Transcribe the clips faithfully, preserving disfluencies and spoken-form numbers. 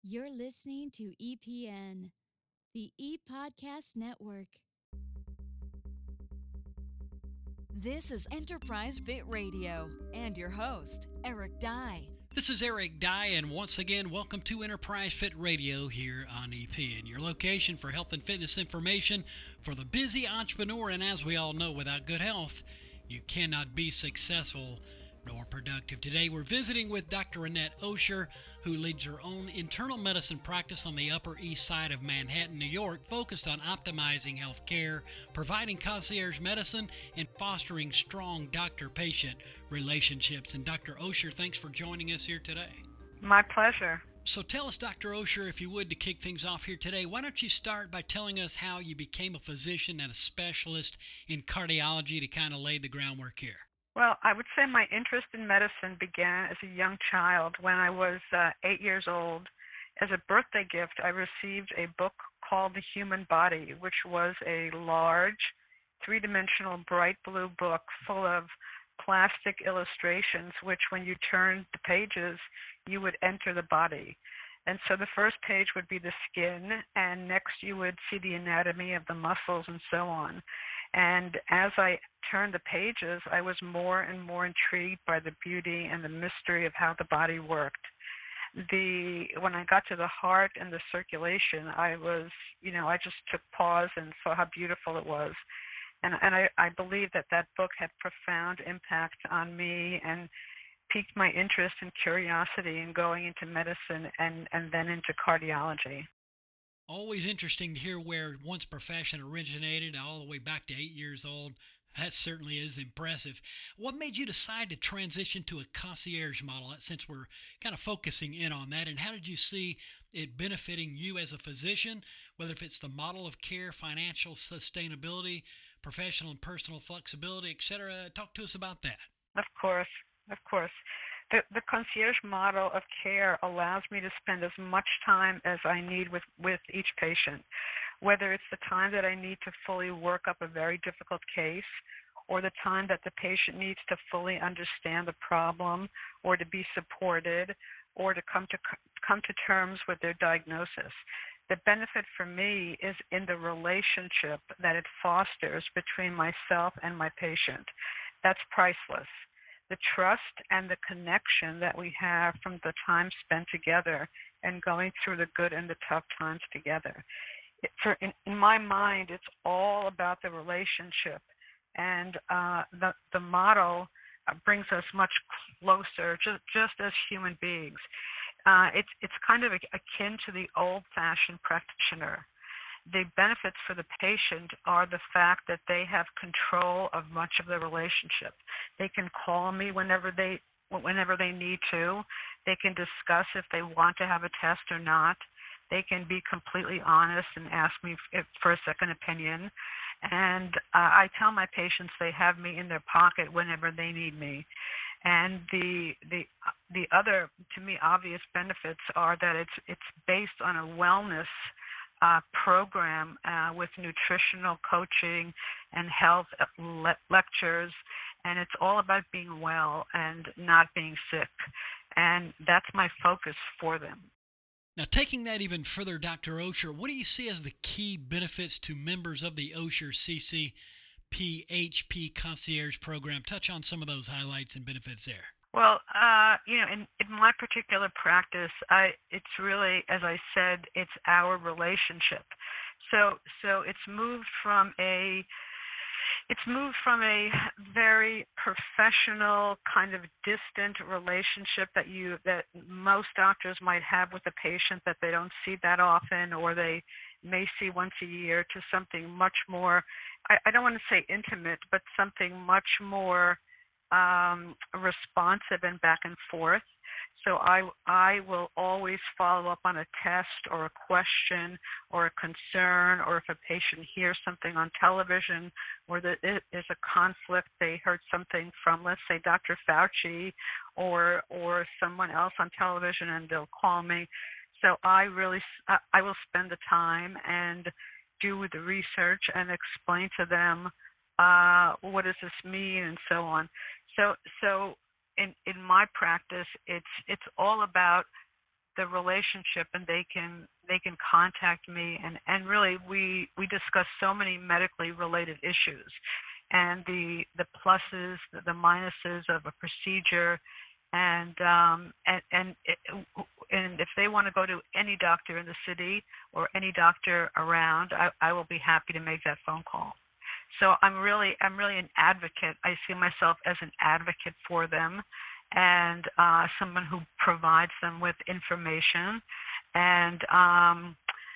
You're listening to E P N, the E-Podcast Network. This is Enterprise Fit Radio and your host, Eric Dye. This is Eric Dye, and once again, welcome to Enterprise Fit Radio here on E P N, your location for health and fitness information for the busy entrepreneur. And as we all know, without good health, you cannot be successful nor productive. Today, we're visiting with Doctor Annette Osher, who leads her own internal medicine practice on the Upper East Side of Manhattan, New York, focused on optimizing health care, providing concierge medicine, and fostering strong doctor-patient relationships. And Doctor Osher, thanks for joining us here today. My pleasure. So tell us, Doctor Osher, if you would, to kick things off here today, why don't you start by telling us how you became a physician and a specialist in cardiology to kind of lay the groundwork here? Well, I would say my interest in medicine began as a young child. When I was uh, eight years old, as a birthday gift, I received a book called The Human Body, which was a large, three-dimensional, bright blue book full of plastic illustrations, which when you turned the pages, you would enter the body. And so the first page would be the skin, and next you would see the anatomy of the muscles and so on. And as I turned the pages, I was more and more intrigued by the beauty and the mystery of how the body worked. The when I got to the heart and the circulation, I was, you know, I just took pause and saw how beautiful it was. And, and I, I believe that that book had profound impact on me and piqued my interest and curiosity in going into medicine and, and then into cardiology. Always interesting to hear where one's profession originated all the way back to eight years old. That certainly is impressive. What made you decide to transition to a concierge model, since we're kind of focusing in on that, and how did you see it benefiting you as a physician, whether if it's the model of care, financial sustainability, professional and personal flexibility, et cetera? Talk to us about that. Of course, of course. The, the concierge model of care allows me to spend as much time as I need with, with each patient, whether it's the time that I need to fully work up a very difficult case or the time that the patient needs to fully understand the problem or to be supported or to come to come to terms with their diagnosis. The benefit for me is in the relationship that it fosters between myself and my patient. That's priceless. The trust and the connection that we have from the time spent together and going through the good and the tough times together. It, for, in, in my mind, it's all about the relationship, and uh, the, the model uh, brings us much closer, just, just as human beings. Uh, it's, it's kind of akin to the old-fashioned practitioner. The benefits for the patient are the fact that they have control of much of the relationship. They can call me whenever they whenever they need to. They can discuss if they want to have a test or not. They can be completely honest and ask me if, for a second opinion. And uh, I tell my patients they have me in their pocket whenever they need me. And the the the other, to me, obvious benefits are that it's it's based on a wellness Uh, program uh, with nutritional coaching and health le- lectures, and it's all about being well and not being sick, and that's my focus for them. Now, taking that even further, Doctor Osher, what do you see as the key benefits to members of the Osher C C P H P Concierge Program? Touch on some of those highlights and benefits there. Well, uh, you know, in, in my particular practice, I it's really, as I said, it's our relationship. So, so it's moved from a it's moved from a very professional, kind of distant relationship that you that most doctors might have with a patient that they don't see that often, or they may see once a year, to something much more. I, I don't want to say intimate, but something much more Um, responsive and back and forth. So I I will always follow up on a test or a question or a concern, or if a patient hears something on television or that there's a conflict, they heard something from, let's say, Doctor Fauci or or someone else on television, and they'll call me. So I really I will spend the time and do the research and explain to them uh, what does this mean and so on. So, so in in my practice, it's it's all about the relationship, and they can they can contact me, and, and really we we discuss so many medically related issues, and the the pluses, the minuses of a procedure, and um, and and it, and if they want to go to any doctor in the city or any doctor around, I, I will be happy to make that phone call. So I'm really I'm really an advocate. I see myself as an advocate for them, and uh, someone who provides them with information, and um,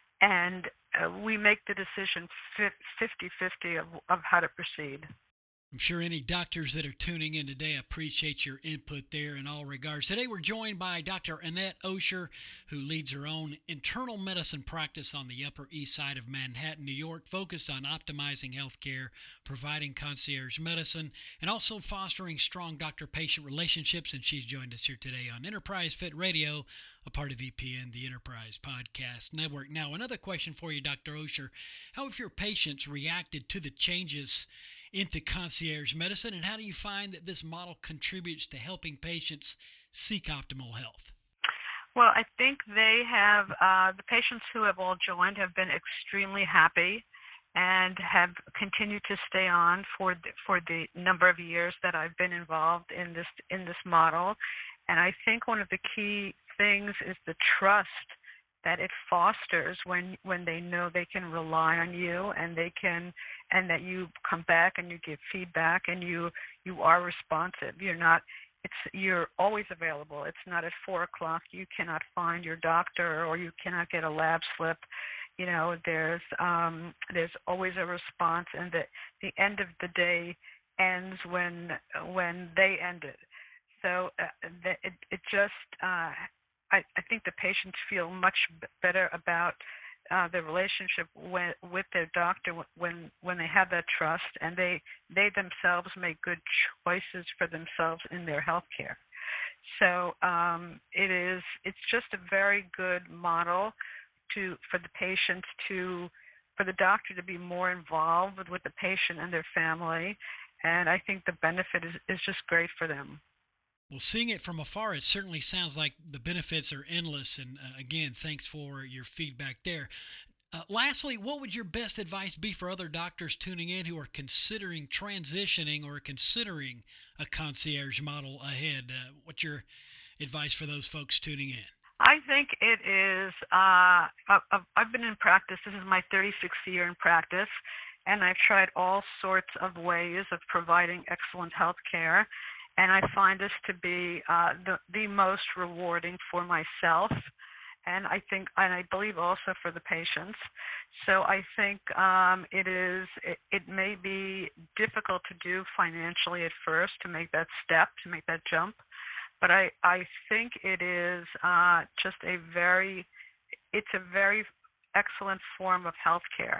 and uh, we make the decision fifty-fifty of, of how to proceed. I'm sure any doctors that are tuning in today appreciate your input there in all regards. Today we're joined by Doctor Annette Osher, who leads her own internal medicine practice on the Upper East Side of Manhattan, New York, focused on optimizing healthcare, providing concierge medicine, and also fostering strong doctor-patient relationships. And she's joined us here today on Enterprise Fit Radio, a part of E P N, the Enterprise Podcast Network. Now, another question for you, Doctor Osher. How have your patients reacted to the changes into concierge medicine, and how do you find that this model contributes to helping patients seek optimal health? Well, I think they have, uh, the patients who have all joined have been extremely happy and have continued to stay on for the, for the number of years that I've been involved in this in this model. And I think one of the key things is the trust that it fosters when when they know they can rely on you, and they can and that you come back and you give feedback, and you you are responsive. You're not it's you're always available. It's not at four o'clock you cannot find your doctor, or you cannot get a lab slip. You know, there's um, there's always a response, and the the end of the day ends when when they end it. So uh, the, it it just uh, I, I think the patients feel much better about uh, the relationship with, with their doctor when when they have that trust, and they they themselves make good choices for themselves in their health care. So um, it is it's just a very good model to for the patients to for the doctor to be more involved with, with the patient and their family, and I think the benefit is, is just great for them. Well, seeing it from afar, it certainly sounds like the benefits are endless. And uh, again, thanks for your feedback there. Uh, lastly, what would your best advice be for other doctors tuning in who are considering transitioning or considering a concierge model ahead? Uh, what's your advice for those folks tuning in? I think it is, uh, I've been in practice. This is my thirty-sixth year in practice, and I've tried all sorts of ways of providing excellent health care. And I find this to be uh, the the most rewarding for myself, and I think, and I believe also for the patients. So I think um, it is. It, it may be difficult to do financially at first to make that step, to make that jump, but I I think it is uh, just a very. It's a very excellent form of healthcare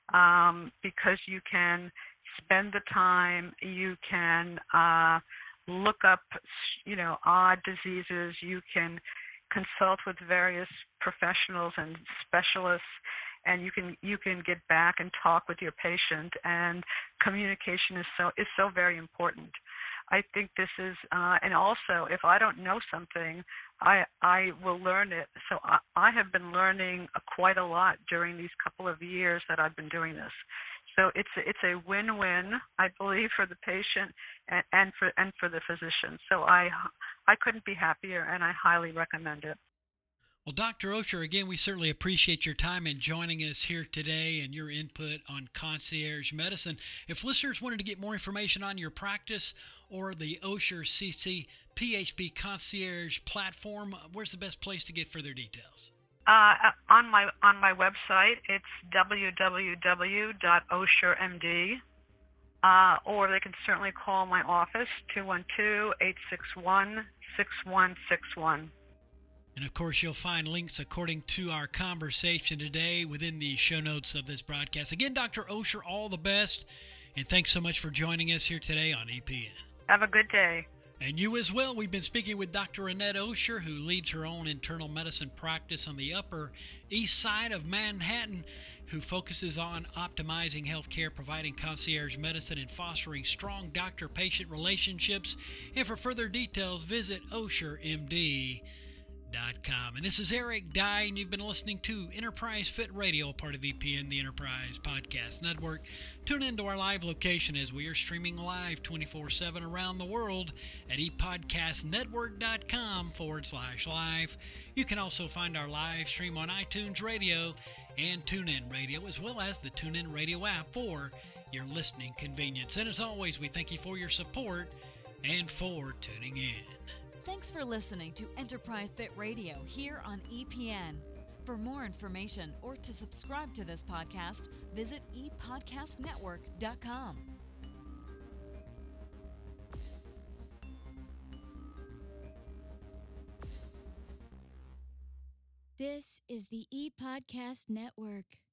um, because you can spend the time. You can. Uh, look up, you know, odd diseases. You can consult with various professionals and specialists, and you can you can get back and talk with your patient. And communication is so is so very important. I think this is, uh, and also if I don't know something, I I will learn it. So I, I have been learning quite a lot during these couple of years that I've been doing this. So it's a, it's a win-win, I believe, for the patient and, and for and for the physician. So I I couldn't be happier, and I highly recommend it. Well, Doctor Osher, again, we certainly appreciate your time in joining us here today and your input on concierge medicine. If listeners wanted to get more information on your practice or the Osher C C P H P Concierge platform, where's the best place to get further details? Uh, on my on my website, it's w w w dot osher m d, uh, or they can certainly call my office, two one two, eight six one, six one six one. And of course, you'll find links according to our conversation today within the show notes of this broadcast. Again, Doctor Osher, all the best, and thanks so much for joining us here today on E P N. Have a good day. And you as well. We've been speaking with Doctor Annette Osher, who leads her own internal medicine practice on the Upper East Side of Manhattan, who focuses on optimizing healthcare, providing concierge medicine, and fostering strong doctor-patient relationships. And for further details, visit osher m d dot com. And this is Eric Dye, and you've been listening to Enterprise Fit Radio, a part of E P N, the Enterprise Podcast Network. Tune in to our live location as we are streaming live twenty-four seven around the world at epodcastnetwork.com forward slash live. You can also find our live stream on iTunes Radio and TuneIn Radio, as well as the TuneIn Radio app for your listening convenience. And as always, we thank you for your support and for tuning in. Thanks for listening to Enterprise Fit Radio here on E P N. For more information or to subscribe to this podcast, visit e podcast network dot com. This is the ePodcast Network.